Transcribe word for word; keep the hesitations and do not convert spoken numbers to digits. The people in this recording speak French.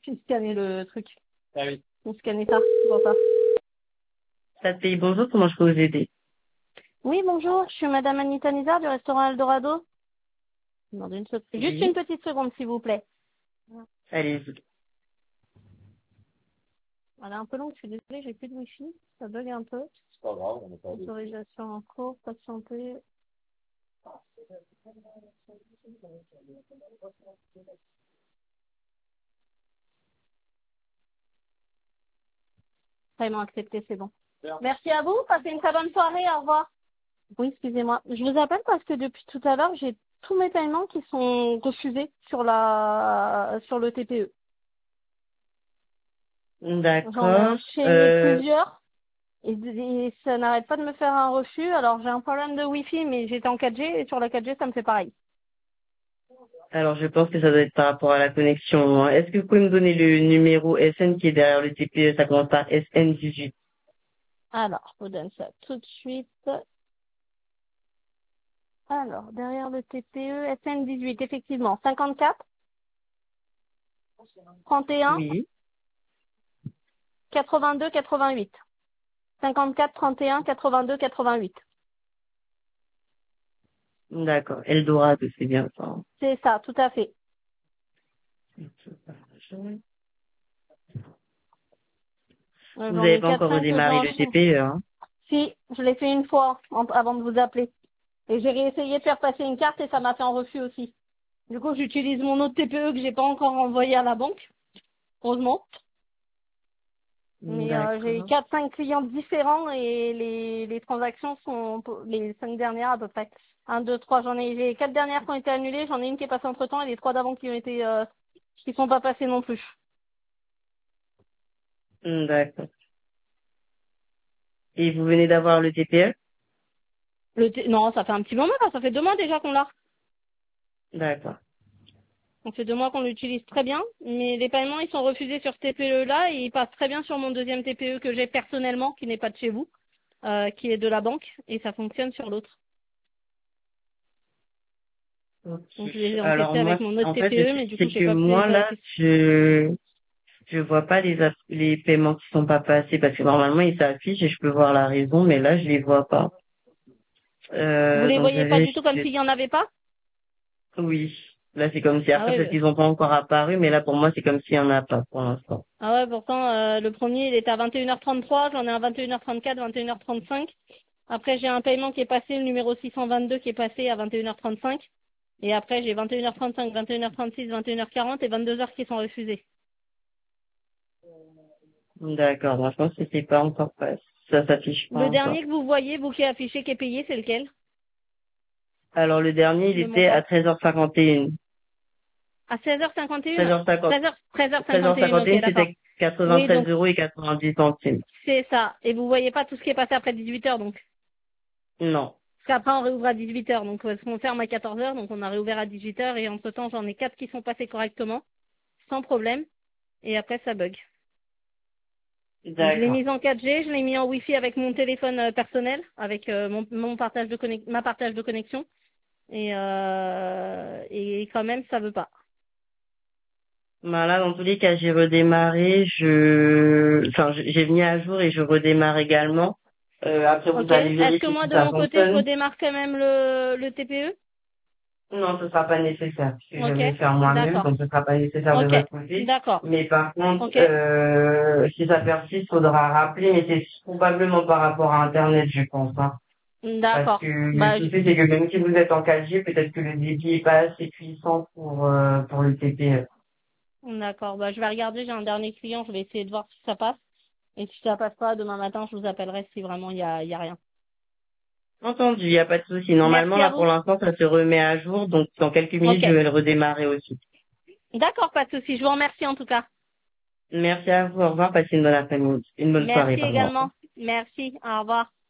Puis scanner le truc. Ah oui. On scanner ça, c'est pour ça. Ça te paye bonjour, comment je peux vous aider? Oui, bonjour, je suis Madame Anita Nizar du restaurant Eldorado. Demandez une seconde. Juste une Oui. petite seconde, s'il vous plaît. Allez-y. Elle est un peu longue, je suis désolée, j'ai plus de wifi. Ça bug un peu. C'est pas grave, on est pas autorisation en cours, patienter. Paiement accepté, c'est bon. Merci à vous, passez une très bonne soirée, au revoir. Oui, excusez-moi. Je vous appelle parce que depuis tout à l'heure, j'ai tous mes paiements qui sont refusés sur la sur le T P E. J'en ai D'accord. enchaîné Euh, plusieurs et, et ça n'arrête pas de me faire un refus. Alors j'ai un problème de Wi-Fi, mais j'étais en quatre G et sur la quatre G, ça me fait pareil. alors, je pense que ça doit être par rapport à la connexion, hein. Est-ce que vous pouvez me donner le numéro S N qui est derrière le T P E? Ça commence par S N dix-huit. Alors, je vous donne ça tout de suite. Alors, derrière le T P E, S N dix-huit, effectivement, cinquante-quatre, trente et un, Oui. quatre-vingt-deux, quatre-vingt-huit. cinquante-quatre, trente et un, quatre-vingt-deux, quatre-vingt-huit. D'accord. Eldorado, c'est bien ça, hein. C'est ça, tout à fait. Euh, Vous J'en n'avez ai pas quatre encore cinq que j'ai redémarré le enchaîné. T P E, hein? Si, je l'ai fait une fois en- avant de vous appeler. Et j'ai réessayé de faire passer une carte et ça m'a fait un refus aussi. Du coup, j'utilise mon autre T P E que j'ai pas encore envoyé à la banque, heureusement. Mais euh, j'ai D'accord. quatre cinq clients différents et les, les transactions sont pour- les cinq dernières à peu près. Un, deux, trois, j'en ai, j'ai quatre dernières qui ont été annulées, j'en ai une qui est passée entre temps et les trois d'avant qui ont été, euh, qui sont pas passées non plus. D'accord. Et vous venez d'avoir le T P E? Le T- non, ça fait un petit moment là, ça fait deux mois déjà qu'on l'a. D'accord. Ça fait deux mois qu'on l'utilise très bien, mais les paiements ils sont refusés sur ce T P E là et ils passent très bien sur mon deuxième T P E que j'ai personnellement, qui n'est pas de chez vous, euh, qui est de la banque et ça fonctionne sur l'autre. Ok. Donc je les ai Alors encaissés moi, avec mon autre en fait, le T P E, truc, mais du coup c'est j'ai que pas pu les moi, là, vérifier. je je vois pas les app- les paiements qui sont pas passés parce que normalement ils s'affichent et je peux voir la raison, mais là je les vois pas. Vous Euh, les donc je voyez pas vais du tout comme vérifier. s'il y en avait pas? Oui, là c'est comme si Ah après ouais, peut-être bah- qu'ils ont pas encore apparu, mais là pour moi c'est comme s'il y en a pas pour l'instant. ah ouais, pourtant euh, le premier il était à vingt et une heures trente-trois, j'en ai un vingt et une heures trente-quatre, vingt et une heures trente-cinq. Après j'ai un paiement qui est passé, le numéro six cent vingt-deux qui est passé à vingt et une heures trente-cinq. Et après j'ai vingt et une heures trente-cinq, vingt et une heures trente-six, vingt et une heures quarante et vingt-deux heures qui sont refusées. D'accord, moi je pense que c'est pas encore passé. Ça s'affiche pas Le encore. dernier que vous voyez, vous qui est affiché, qui est payé, c'est lequel? Alors le dernier il Le était montant? à treize heures cinquante et un. À seize heures cinquante et un? treize heures cinquante, treize heures, treize heures cinquante et un, ok, treize heures cinquante et un d'accord. c'était Oui, quatre-vingt-treize donc euros et quatre-vingt-dix centimes. c'est ça. Et vous voyez pas tout ce qui est passé après dix-huit heures, donc. Non. Parce qu'après, on réouvre à dix-huit heures, donc parce qu'on ferme à quatorze heures, donc on a réouvert à dix-huit heures, et entre-temps, j'en ai quatre qui sont passés correctement, sans problème, et après, ça bug. Donc, je l'ai D'accord. mise en quatre G, je l'ai mis en Wi-Fi avec mon téléphone euh, personnel, avec euh, mon, mon partage de connex- ma partage de connexion, et, euh, et quand même, ça veut pas. Bah là, dans tous les cas, j'ai redémarré, je, enfin, j'ai j'ai mis à jour et je redémarre également. Euh, après, vous Ok? allez Est-ce que vérifier moi, si de ça mon côté, je fonctionne. redémarre quand même le, le T P E? Non, ce sera pas nécessaire, parce que je Ok? vais le faire moi-même, D'accord. donc ce sera pas nécessaire de Ok. votre côté. D'accord. Mais par contre, Ok? euh, si ça persiste, faudra rappeler, mais c'est probablement par rapport à Internet, je pense, hein. Parce que D'accord. le Bah, je- souci, c'est que même si vous êtes en quatre G, peut-être que le débit est pas assez puissant pour, euh, pour le T P E. D'accord. Bah, je vais regarder. J'ai un dernier client. Je vais essayer de voir si ça passe. Et si ça passe pas, demain matin, je vous appellerai si vraiment il y a, il y a rien. Entendu, il n'y a pas de souci. Normalement, Merci à là, pour vous. l'instant, ça se remet à jour, donc dans quelques Ok. minutes, je vais le redémarrer aussi. D'accord, pas de souci. Je vous remercie en tout cas. Merci à vous. Au revoir. Passez une bonne après-midi. Une bonne soirée, Merci pardon. également. Merci. Au revoir.